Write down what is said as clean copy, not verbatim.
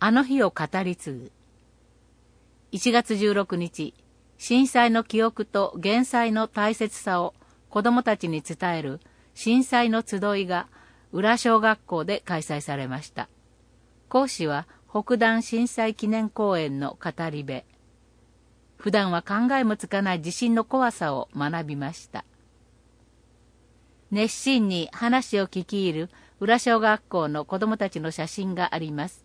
あの日を語り継ぐ。1月16日、震災の記憶と減災の大切さを子供たちに伝える震災の集いが浦小学校で開催されました。講師は北淡震災記念公演の語り部。普段は考えもつかない地震の怖さを学びました。熱心に話を聞き入る浦小学校の子供たちの写真があります。